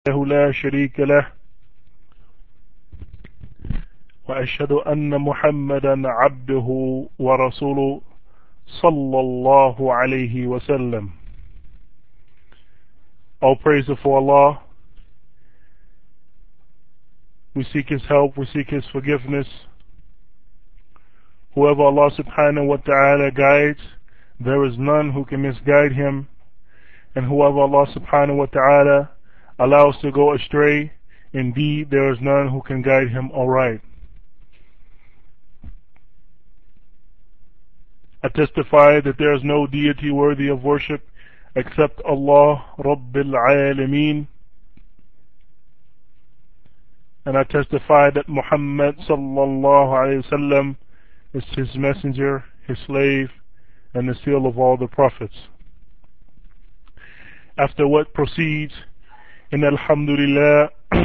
له لا شريك له وأشهد أن محمدا عبده ورسوله صلى الله عليه وسلم. All praise for Allah. We seek His help, we seek His forgiveness. Whoever Allah subhanahu wa ta'ala guides, there is none who can misguide him. And whoever Allah subhanahu wa ta'ala allows to go astray, indeed there is none who can guide him aright. I testify that there is no deity worthy of worship except Allah Rabbil Alameen. And I testify that Muhammad sallallahu alayhi wa sallam is His messenger, His slave, and the seal of all the prophets. After what proceeds, in Alhamdulillah,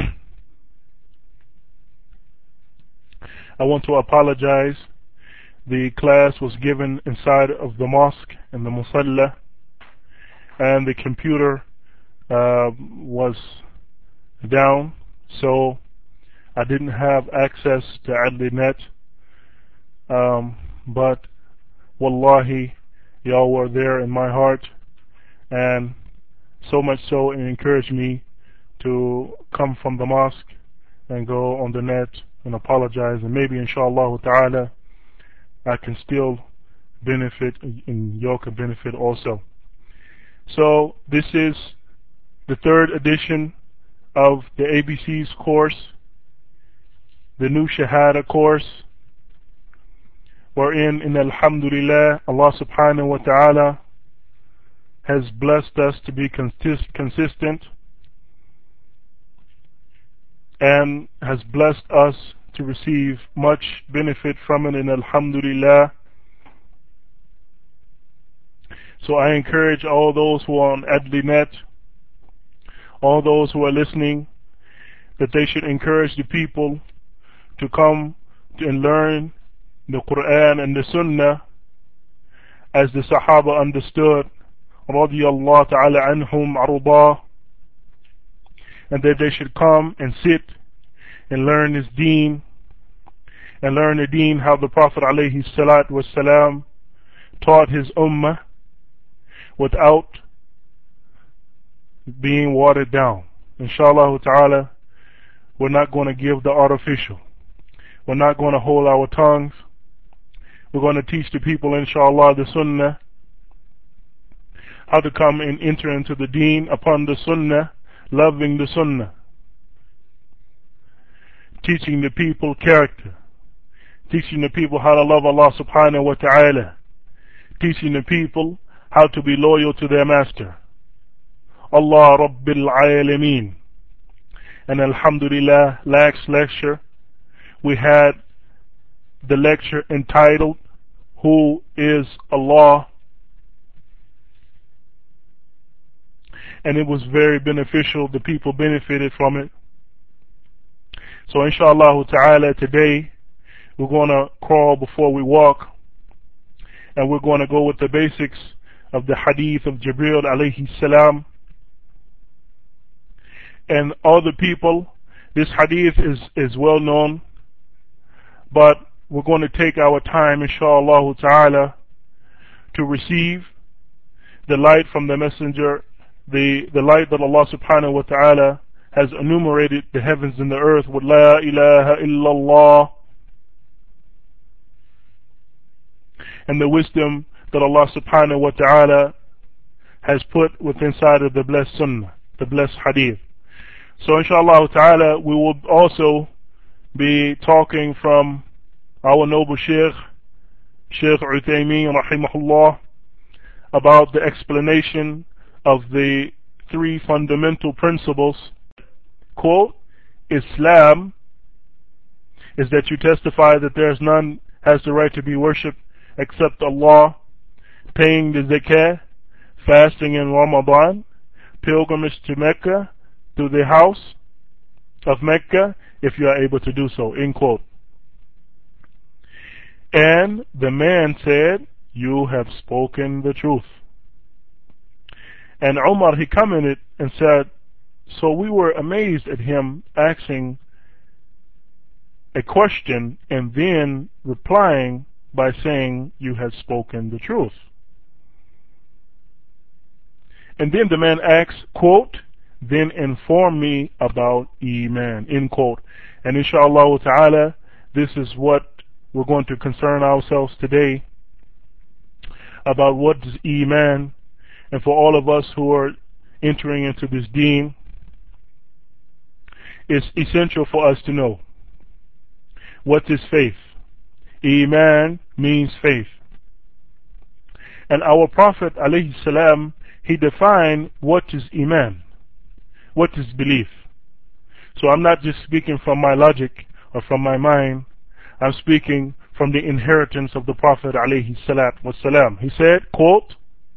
I want to apologize. The class was given inside of the mosque in the Musalla, and the computer was down, so I didn't have access to AdliNet. But wallahi, y'all were there in my heart, and so much so it encouraged me to come from the mosque and go on the net and apologize, and maybe inshallah ta'ala I can still benefit and y'all can benefit also. So this is the third edition of the ABC's course, the new Shahada course, wherein in Alhamdulillah Allah subhanahu wa ta'ala has blessed us to be consistent and has blessed us to receive much benefit from it in Alhamdulillah. So I encourage all those who are on AdliNet, all those who are listening, that they should encourage the people to come and learn the Quran and the Sunnah as the Sahaba understood, radiyallahu ta'ala anhum arda, and that they should come and sit and learn this deen, and learn the deen how the Prophet alayhi salatu wasalam taught his ummah without being watered down. Inshallah ta'ala, we're not going to give the artificial. We're not going to hold our tongues. We're going to teach the people, inshallah, the sunnah, how to come and enter into the deen upon the sunnah, loving the sunnah, teaching the people character, teaching the people how to love Allah subhanahu wa ta'ala, teaching the people how to be loyal to their master, Allah Rabbil Alameen. And Alhamdulillah, last lecture we had the lecture entitled Who is Allah? And it was very beneficial. The people benefited from it. So inshallah ta'ala, today we're going to crawl before we walk, and we're going to go with the basics of the hadith of Jibreel alayhi salam. And all the people, this hadith is well known, but we're going to take our time, inshallah ta'ala, to receive the light from the messenger, the light that Allah subhanahu wa ta'ala has enumerated the heavens and the earth with La ilaha illallah, and the wisdom that Allah subhanahu wa ta'ala has put within inside of the blessed sunnah, the blessed hadith. So inshallah ta'ala, we will also be talking from our noble Shaykh Uthaymeen rahimahullah, about the explanation of the three fundamental principles. Quote, Islam is that you testify that there is none has the right to be worshipped except Allah, paying the zakah, fasting in Ramadan, pilgrimage to Mecca, to the house of Mecca, if you are able to do so, end quote. And the man said, you have spoken the truth. And Umar, he commented and said, So we were amazed at him asking a question and then replying by saying, "You have spoken the truth." And then the man asks, quote, "Then inform me about Iman," end quote. And inshallah ta'ala, this is what we're going to concern ourselves today about. What is Iman? And for all of us who are entering into this deen, it's essential for us to know what is faith. Iman means faith. And our Prophet alayhi salam, he defined what is Iman, what is belief. So I'm not just speaking from my logic or from my mind, I'm speaking from the inheritance of the Prophet alayhi salatu wasalam. He said, quote,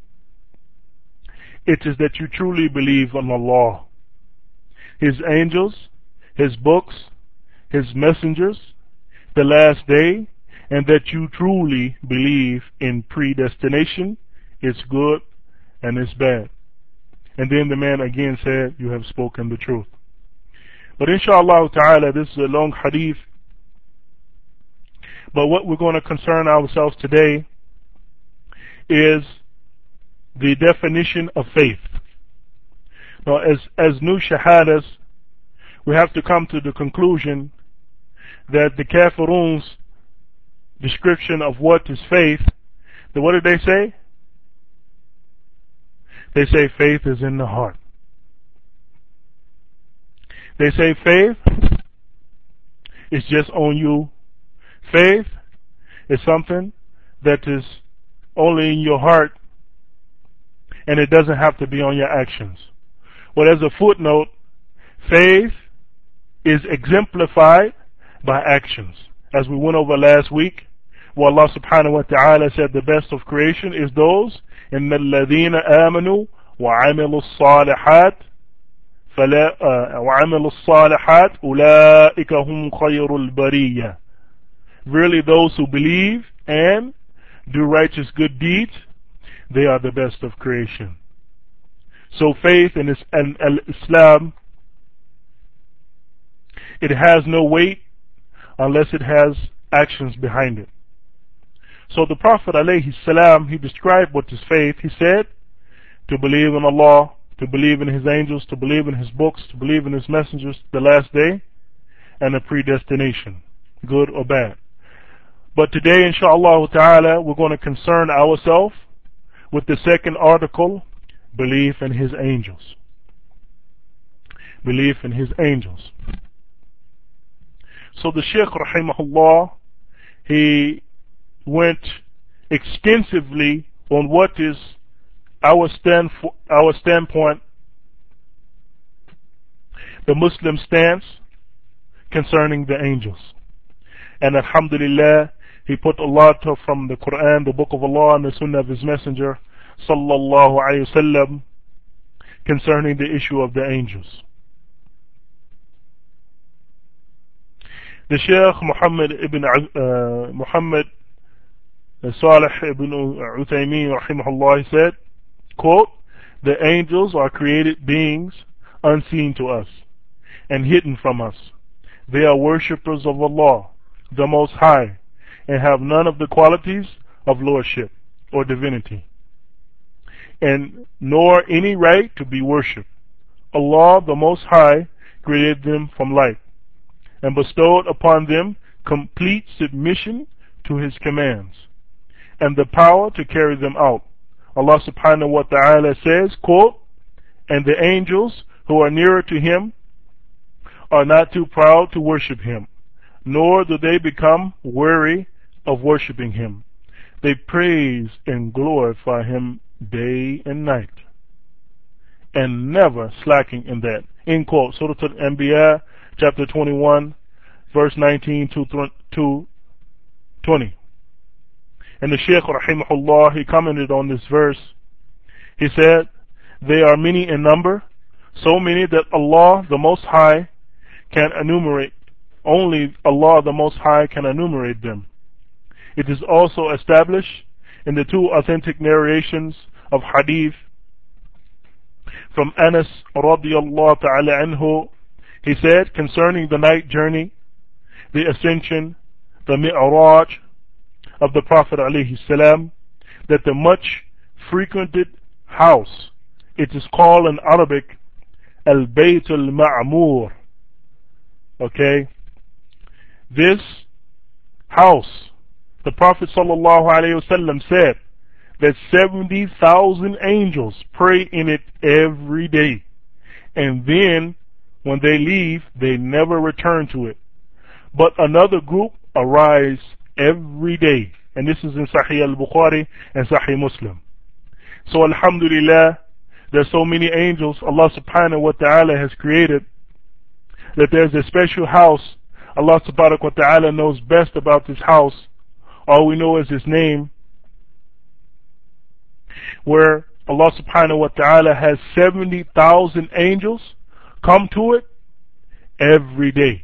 "It is that you truly believe on Allah, His angels, His books, His messengers, the last day, and that you truly believe in predestination, its good and its bad." And then the man again said, "You have spoken the truth." But inshallah ta'ala, this is a long hadith. But what we're going to concern ourselves today is the definition of faith. Now, as new shahadas, we have to come to the conclusion that the kafirun's description of what is faith, what did they say? They say faith is in the heart. They say faith is just on you. Faith is something that is only in your heart, and it doesn't have to be on your actions. Well, as a footnote, faith is exemplified by actions. As we went over last week, where Allah subhanahu wa ta'ala said the best of creation is those إِنَّ الَّذِينَ آمَنُوا وَعَمِلُوا الصَّالِحَاتِ أُولَٰئِكَ هُمْ خَيْرُ الْبَرِيَّةِ. Really, those who believe and do righteous good deeds, they are the best of creation. So faith in Islam, it has no weight unless it has actions behind it. So the Prophet alayhi salam, he described what is faith. He said, to believe in Allah, to believe in His angels, to believe in His books, to believe in His messengers, the last day, and a predestination, good or bad. But today, inshallah ta'ala, we're going to concern ourselves with the second article, belief in His angels. Belief in His angels. So the Shaykh rahimahullah, he went extensively on what is our standpoint, the Muslim stance concerning the angels. And alhamdulillah, he put a lot from the Quran, the Book of Allah, and the Sunnah of His Messenger sallallahu alayhi wasallam concerning the issue of the angels. The Shaykh Muhammad Salih ibn Uthaymeen rahimahullah said, quote, "The angels are created beings unseen to us and hidden from us. They are worshippers of Allah, the Most High, and have none of the qualities of lordship or divinity, and nor any right to be worshipped. Allah, the Most High, created them from light and bestowed upon them complete submission to His commands and the power to carry them out. Allah subhanahu wa ta'ala says, quote, "And the angels who are nearer to Him are not too proud to worship Him, nor do they become weary of worshiping Him. They praise and glorify Him day and night, and never slacking in that." End quote. Surah Al-Anbiya, chapter 21, verse 19 to 20. And the Shaykh rahimahullah, he commented on this verse. He said, "They are many in number, so many that Allah the Most High can enumerate. Only Allah the Most High can enumerate them. It is also established in the two authentic narrations of hadith From Anas radiallahu ta'ala anhu, he said concerning the night journey, the ascension, the mi'raj of the Prophet alayhi salam, that the much frequented house, it is called in Arabic Al-Bayt al-Ma'mur. Okay, this house, the Prophet sallallahu alayhi wasallam said that 70,000 angels pray in it every day, and then when they leave they never return to it, but another group arise every day, and this is in Sahih al-Bukhari and Sahih Muslim. So alhamdulillah, there's so many angels Allah subhanahu wa ta'ala has created that there's a special house. Allah subhanahu wa ta'ala knows best about this house. All we know is His name, where Allah subhanahu wa ta'ala has 70,000 angels come to it every day.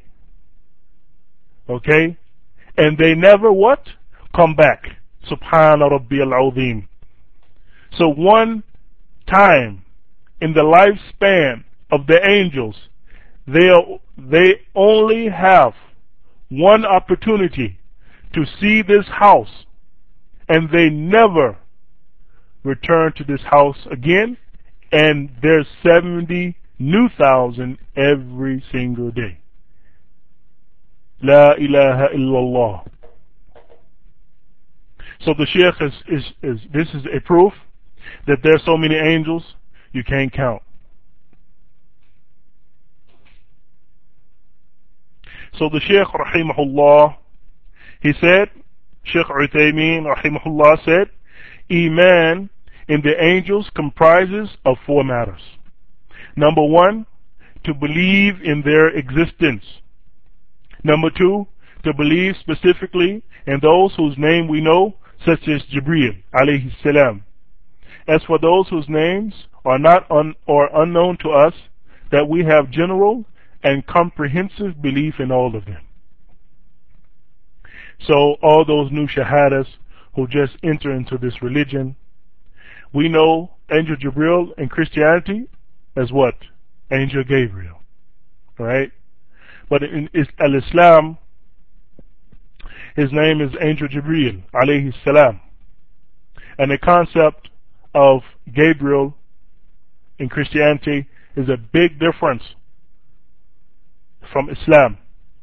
Okay? And they never what? Come back. Subhana Rabbi al-Azim. So one time in the lifespan of the angels, they only have one opportunity to see this house, and they never return to this house again, and there's 70 new thousand every single day. La ilaha illallah. So the Shaykh this is a proof that there's so many angels you can't count. So the Shaykh rahimahullah, he said, Shaykh Uthaymeen rahimahullah said, Iman in the angels comprises of four matters. Number one, to believe in their existence. Number two, to believe specifically in those whose name we know, such as Jibreel alayhi salam. As for those whose names are not or unknown to us, that we have general and comprehensive belief in all of them. So all those new shahadas who just enter into this religion, we know Angel Jibreel in Christianity as what? Angel Gabriel. Right? But in Al-Islam, his name is Angel Jibreel alayhi salam. And the concept of Gabriel in Christianity is a big difference from Islam.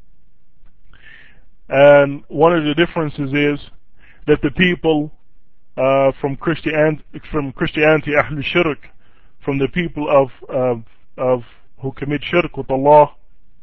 And one of the differences is that the people from Christianity, Ahlul Shirk, from the people of who commit shirk with Allah,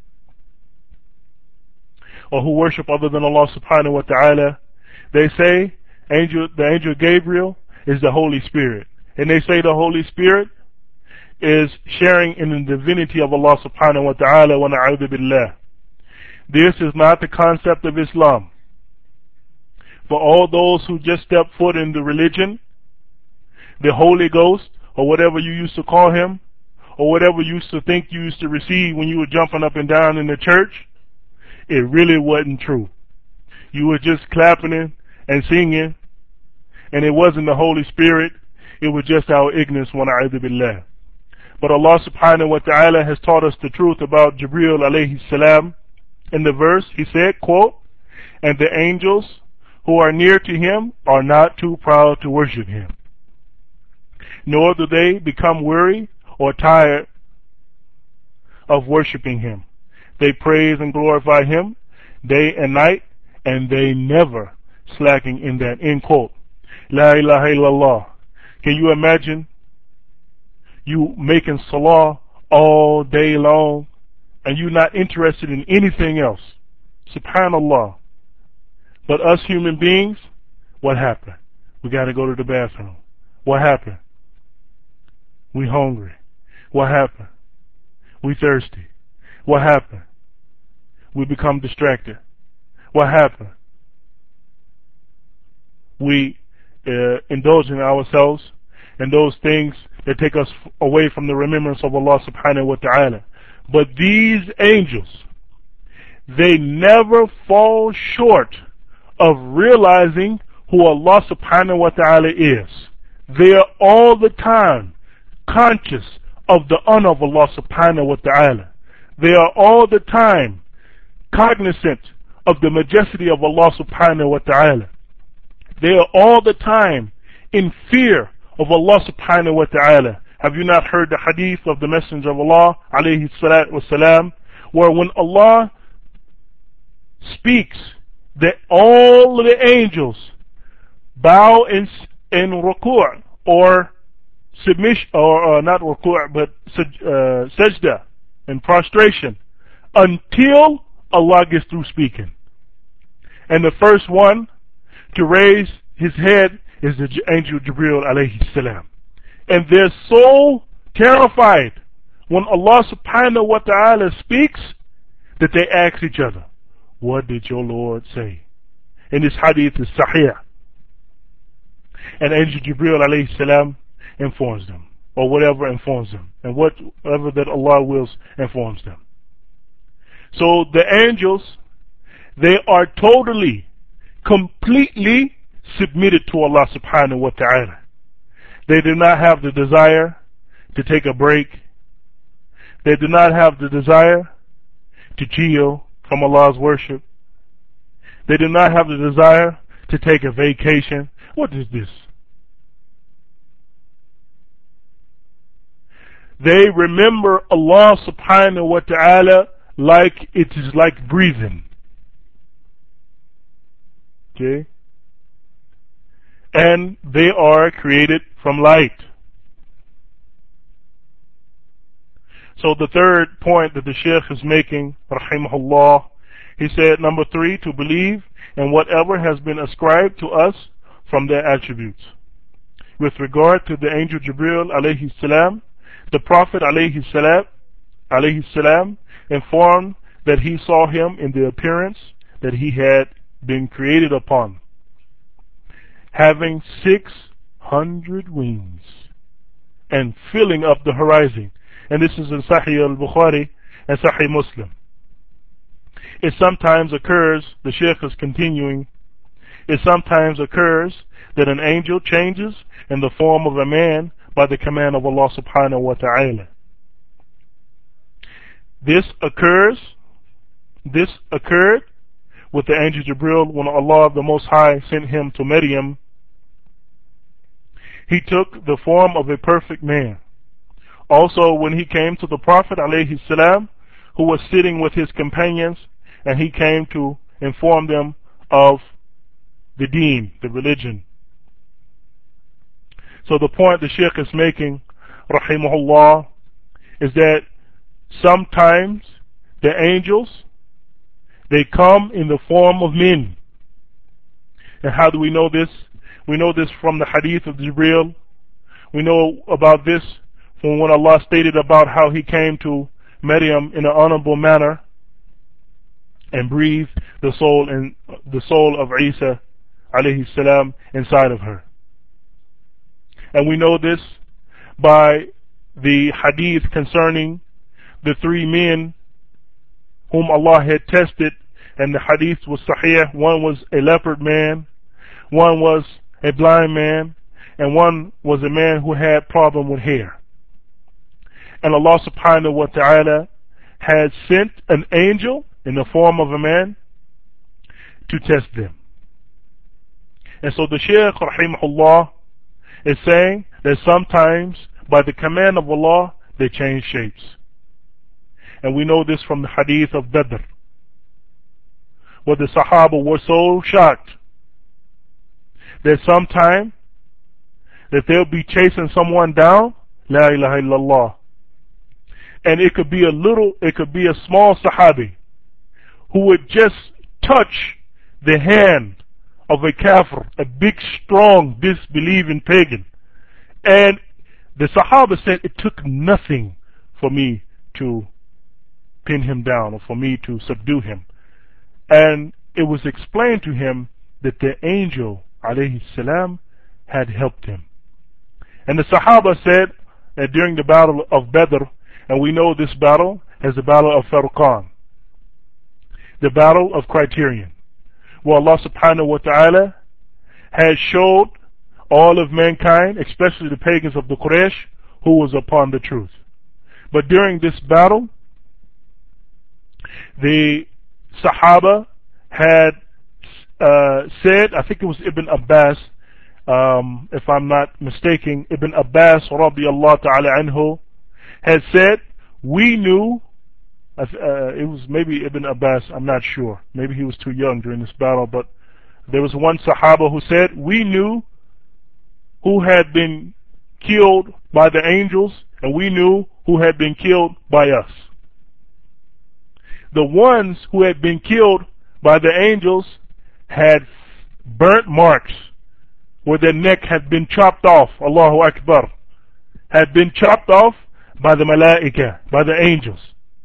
or who worship other than Allah subhanahu wa ta'ala, they say the angel Gabriel is the Holy Spirit. And they say the Holy Spirit is sharing in the divinity of Allah subhanahu wa ta'ala, wa na'udhu billah. This is not the concept of Islam. For all those who just step foot in the religion, the Holy Ghost, or whatever you used to call him, or whatever you used to think you used to receive when you were jumping up and down in the church, it really wasn't true. You were just clapping and singing, and it wasn't the Holy Spirit, it was just our ignorance, wa na'udhu billah. But Allah subhanahu wa ta'ala has taught us the truth about Jibreel alayhi salam. In the verse, He said, quote, and the angels who are near to Him are not too proud to worship Him, nor do they become weary or tired of worshiping Him. They praise and glorify Him day and night, and they never slacking in that. End quote. La ilaha illallah. Can you imagine you making salah all day long and you not interested in anything else? Subhanallah. But us human beings, what happened? We got to go to the bathroom. What happened? We hungry. What happened? We thirsty. What happened? We become distracted. What happened? We indulge in ourselves in those things that take us away from the remembrance of Allah subhanahu wa ta'ala. But these angels, they never fall short of realizing who Allah subhanahu wa ta'ala is. They are all the time conscious of the honor of Allah subhanahu wa ta'ala. They are all the time cognizant of the majesty of Allah subhanahu wa ta'ala. They are all the time in fear of Allah subhanahu wa ta'ala. Have you not heard the hadith of the Messenger of Allah alayhi salatu wasalam, where when Allah speaks, that all the angels bow in ruku' or submission, or not ruku' but sajda and prostration, until Allah gets through speaking. And the first one to raise his head is the angel Jibreel alayhi salam. And they're so terrified when Allah subhanahu wa ta'ala speaks that they ask each other, what did your Lord say? And this hadith is sahih. And angel Jibreel alayhi salam informs them, or whatever informs them, and whatever that Allah wills informs them. So the angels, they are totally, completely submitted to Allah subhanahu wa ta'ala. They do not have the desire to take a break. They do not have the desire to chill from Allah's worship. They do not have the desire to take a vacation. What is this? They remember Allah subhanahu wa ta'ala like it is like breathing. Okay? And they are created from light. So the third point that the Shaykh is making, rahimahullah, he said, number 3, to believe in whatever has been ascribed to us from their attributes. With regard to the angel Jibreel alayhi salam, the Prophet alayhi salam informed that he saw him in the appearance that he had been created upon, having 600 wings and filling up the horizon. And this is in Sahih al-Bukhari and Sahih Muslim. It sometimes occurs, the Shaykh is continuing, it sometimes occurs that an angel changes in the form of a man by the command of Allah subhanahu wa ta'ala. This occurred with the angel Jibreel when Allah the Most High sent him to Maryam. He took the form of a perfect man. Also, when he came to the Prophet alayhi salam, who was sitting with his companions, and he came to inform them of the deen, the religion. So the point the Shaykh is making, rahimahullah, is that sometimes the angels, they come in the form of men. And how do we know this? We know this from the hadith of Jibreel. We know about this from when Allah stated about how he came to Maryam in an honorable manner and breathed the soul of Isa alayhi salam inside of her. And we know this by the hadith concerning the 3 men whom Allah had tested, and the hadith was sahih. One was a leopard man, one was a blind man, and one was a man who had problem with hair. And Allah subhanahu wa ta'ala had sent an angel in the form of a man to test them. And so the Shaykh rahimahullah is saying that sometimes by the command of Allah they change shapes. And we know this from the hadith of Badr, where the Sahaba were so shocked that sometime that they'll be chasing someone down, La ilaha illallah, and it could be a small Sahabi who would just touch the hand of a kafir, a big, strong, disbelieving pagan. And the Sahaba said, it took nothing for me to pin him down or for me to subdue him. And it was explained to him that the angel alayhi salam had helped him. And the Sahaba said that during the battle of Badr, and we know this battle as the battle of Farqan, the battle of Criterion, where Allah subhanahu wa ta'ala has showed all of mankind, especially the pagans of the Quraysh, who was upon the truth. But during this battle, the Sahaba had said, I think it was Ibn Abbas, if I'm not mistaken, Ibn Abbas radiallahu ta'ala anhu had said, we knew, it was maybe Ibn Abbas, I'm not sure, maybe he was too young during this battle, but there was one Sahaba who said, we knew who had been killed by the angels, and we knew who had been killed by us. The ones who had been killed by the angels had burnt marks where their neck had been chopped off, Allahu Akbar, had been chopped off by the malaika, by the angels.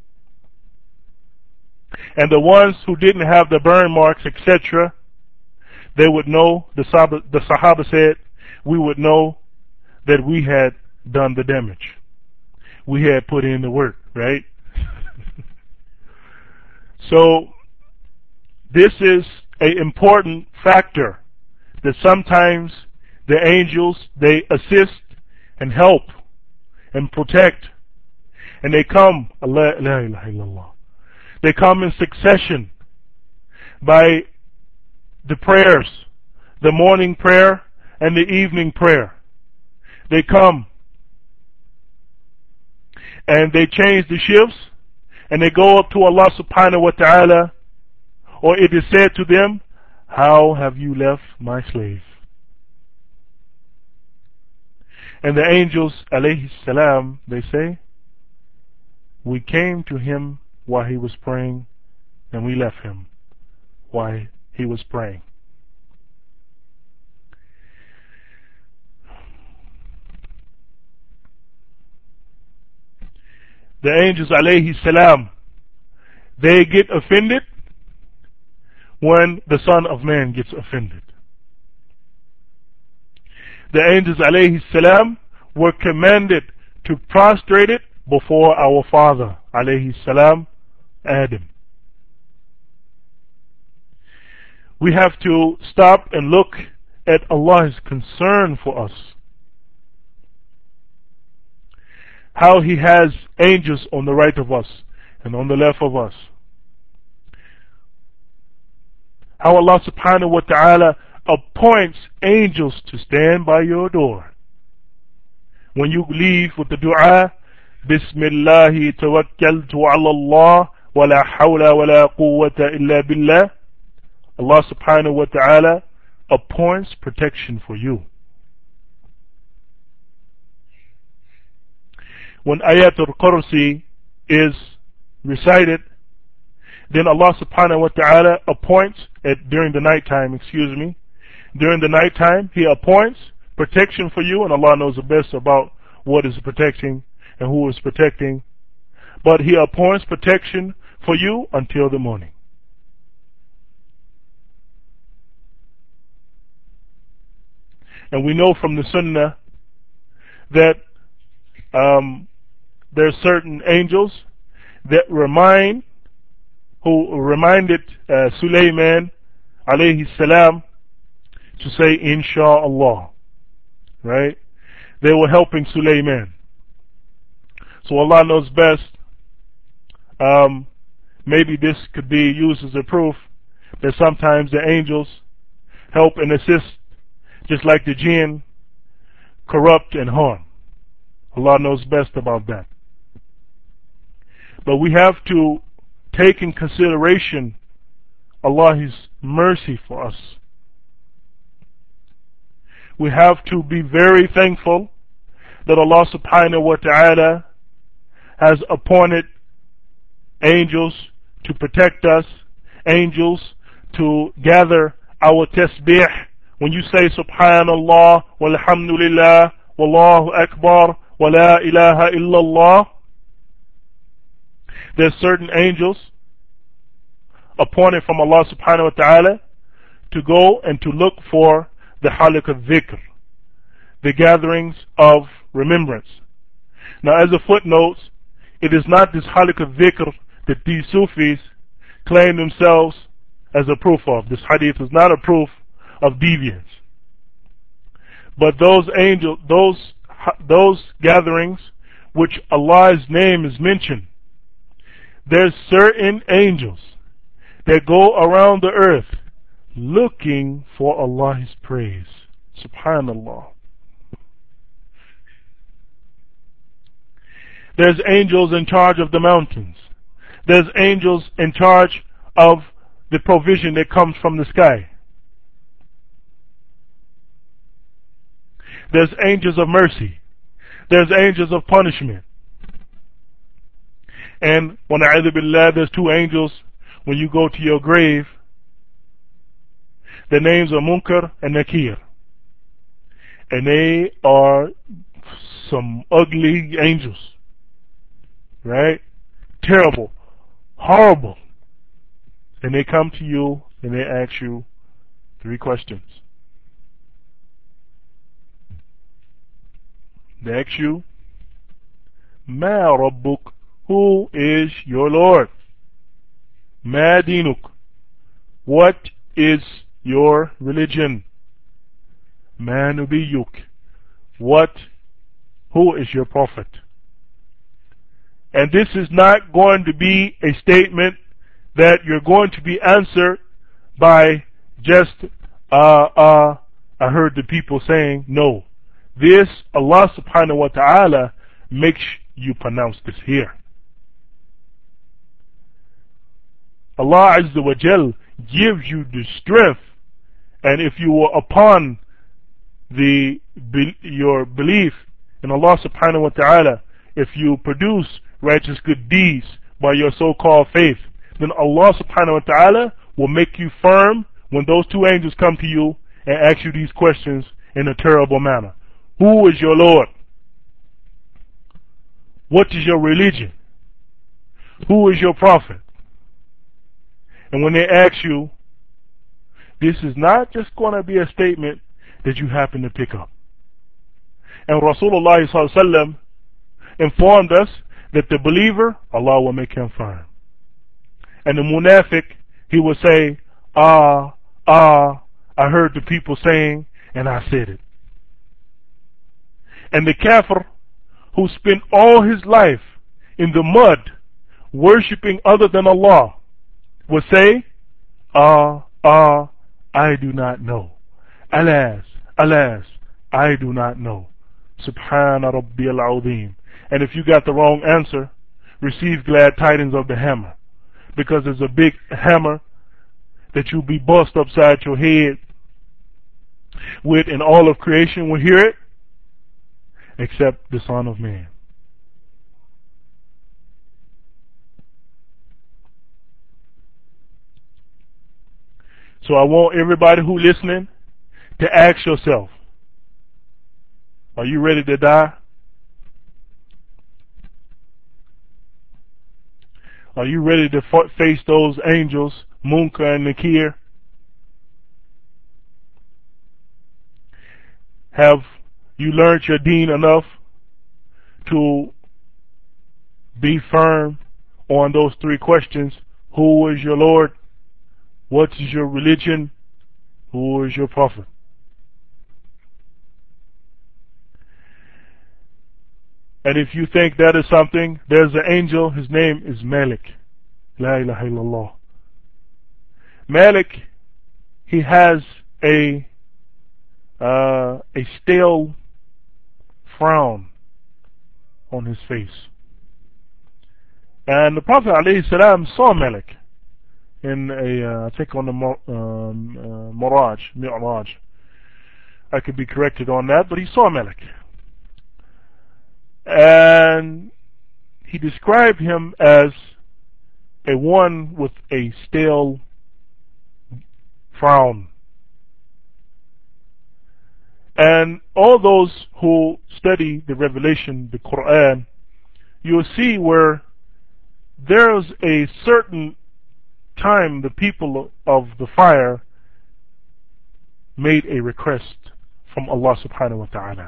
And the ones who didn't have the burn marks, etc., they would know, the Sahaba said, we would know that we had done the damage. We had put in the work, right? So, this is an important factor, that sometimes the angels, they assist and help and protect, and they come, la ilaha illallah, they come in succession by the prayers, the morning prayer and the evening prayer. They come and they change the shifts and they go up to Allah subhanahu wa ta'ala, or it is said to them, how have you left my slave? And the angels, alayhi salam, they say, we came to him while he was praying, and we left him while he was praying. The angels, alayhi salam, they get offended when the Son of Man gets offended. The angels, alayhi salam, were commanded to prostrate it before our father, alayhi salam, Adam. We have to stop and look at Allah's concern for us. How He has angels on the right of us and on the left of us. How Allah subhanahu wa ta'ala appoints angels to stand by your door. When you leave with the dua, Bismillahi tawakkaltu ala Allah wa la hawla wa la quwwata illa billah, Allah subhanahu wa ta'ala appoints protection for you. When Ayatul Kursi is recited, then Allah subhanahu wa ta'ala appoints, during the nighttime, during the nighttime, He appoints protection for you, and Allah knows the best about what is protecting and who is protecting. But He appoints protection for you until the morning. And we know from the Sunnah that there are certain angels that reminded Sulaiman alayhi salam to say Insha'Allah, right? They were helping Sulaiman. So Allah knows best. Maybe this could be used as a proof that sometimes the angels help and assist, just like the jinn, corrupt and harm. Allah knows best about that. But we have to take in consideration Allah's mercy for us. We have to be very thankful that Allah subhanahu wa ta'ala has appointed angels to protect us, angels to gather our tasbih. When you say Subhanallah, walhamdulillah, wallahu akbar, wa la ilaha illallah, there's certain angels appointed from Allah subhanahu wa ta'ala to go and to look for the halaq al-dhikr, the gatherings of remembrance. Now, as a footnote, it is not this halaq al-dhikr that these Sufis claim themselves as a proof of. This hadith is not a proof of deviance. But those gatherings which Allah's name is mentioned, there's certain angels that go around the earth looking for Allah's praise. Subhanallah. There's angels in charge of the mountains. There's angels in charge of the provision that comes from the sky. There's angels of mercy. There's angels of punishment. And when there's two angels when you go to your grave. The names are Munkar and Nakir. And they are some ugly angels. Right? Terrible. Horrible. And they come to you and they ask you 3 questions. They ask you, Ma Rabbuk, who is your Lord? Ma Dinuk, what is your religion? Ma Nubiyuk, who is your prophet? And this is not going to be a statement that you're going to be answered by just, I heard the people saying. No. This, Allah subhanahu wa ta'ala makes you pronounce this here. Allah Azza wa Jal gives you the strength, and if you were upon your belief in Allah subhanahu wa ta'ala, if you produce righteous good deeds by your so-called faith, then Allah subhanahu wa ta'ala will make you firm when those 2 angels come to you and ask you these questions in a terrible manner. Who is your Lord? What is your religion? Who is your prophet? And when they ask you, this is not just going to be a statement that you happen to pick up. And Rasulullah ﷺ informed us that the believer, Allah will make him firm. And the munafiq, he will say, I heard the people saying, and I said it. And the kafir, who spent all his life in the mud, worshipping other than Allah, will say, I do not know. Alas, I do not know. Subhana Rabbi al-Azim. And if you got the wrong answer, receive glad tidings of the hammer. Because there's a big hammer that you'll be bust upside your head with, and all of creation will hear it, except the Son of Man. So I want everybody who listening to ask yourself, are you ready to die? Are you ready to face those angels, Munkar and Nakir? Have you learned your deen enough to be firm on those 3 questions? Who is your Lord? What is your religion? Who is your prophet? And if you think that is something, there's an angel, his name is Malik. La ilaha illallah. Malik, he has a stale frown on his face. And the Prophet ﷺ saw Malik in I think on the Mi'raj. I could be corrected on that, but he saw Malik. And he described him as a one with a stale frown. And all those who study the Revelation, the Quran, you'll see where there's a certain time the people of the fire made a request from Allah subhanahu wa ta'ala.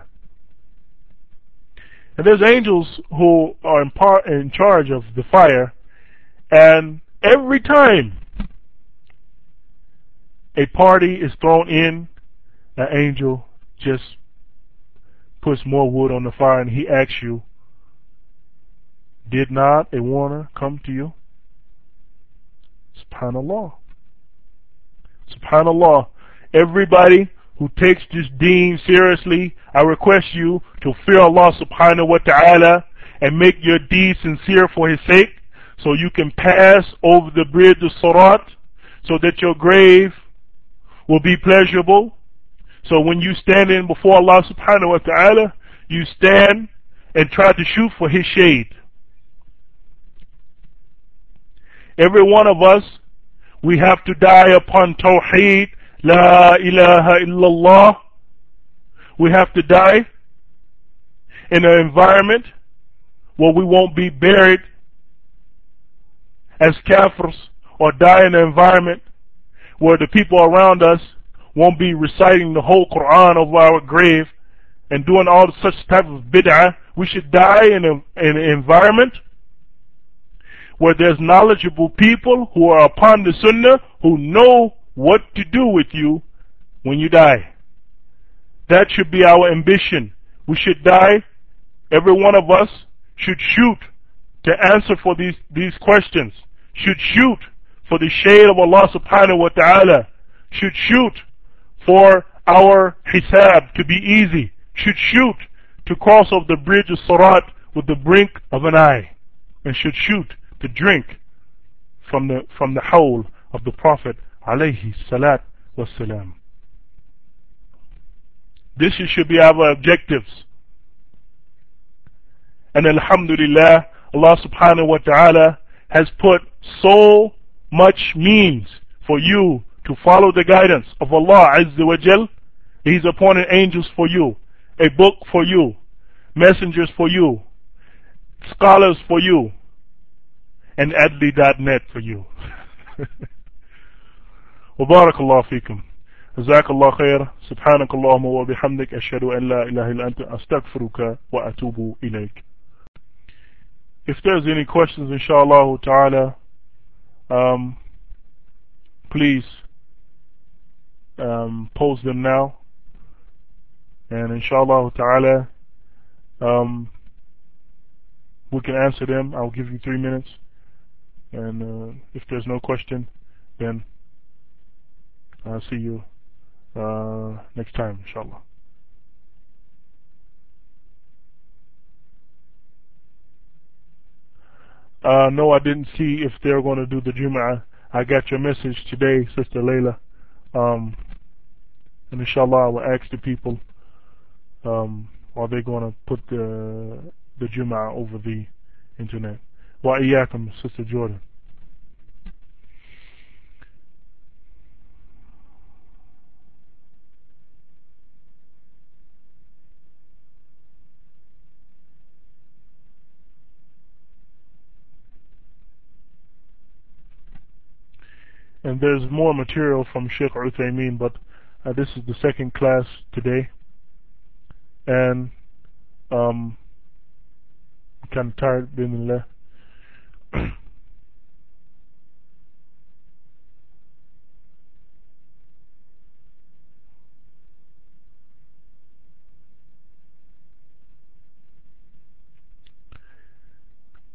And there's angels who are in charge of the fire, and every time a party is thrown in, the angel just puts more wood on the fire, and he asks you, Did not a warner come to you? Subhanallah. Subhanallah. Everybody who takes this deen seriously, I request you to fear Allah subhanahu wa ta'ala and make your deeds sincere for His sake, so you can pass over the bridge of Sirat, so that your grave will be pleasurable. So when you stand in before Allah subhanahu wa ta'ala, you stand and try to shoot for His shade. Every one of us, we have to die upon Tawheed, La ilaha illallah. We have to die in an environment where we won't be buried as kafirs, or die in an environment where the people around us won't be reciting the whole Quran over our grave and doing all such type of bid'ah. We should die in an environment where there's knowledgeable people who are upon the Sunnah, who know what to do with you when you die. That should be our ambition. We should die. Every one of us should shoot to answer for these questions. Should shoot for the shade of Allah subhanahu wa ta'ala. Should shoot for our hisab to be easy. Should shoot to cross over the bridge of Sirat with the brink of an eye. And should shoot to drink from the howl of the Prophet alayhi salat wassalam. This should be our objectives. And alhamdulillah, Allah subhanahu wa ta'ala has put so much means for you to follow the guidance of Allah Azza wa Jal. He's appointed angels for you, a book for you, messengers for you, scholars for you, and adli.net for you. وبارك الله فيكم. جزاك الله خير. سبحانك اللهم وبحمدك أشهد أن لا إله إلا أنت أستغفرك وأتوب إليك. If there's any questions, inshallah ta'ala, please pose them now, and inshallah ta'ala we can answer them. I'll give you 3 minutes, and if there's no question, then I'll see you next time, inshallah. No, I didn't see if they're going to do the Jum'ah. I got your message today, Sister Layla. And inshallah I will ask the people, are they going to put the Jum'ah over the internet? Wa iyyakum, Sister Jordan. And there's more material from Sheikh Uthaymeen, but this is the second class today, and I'm kind of tired, bismillah.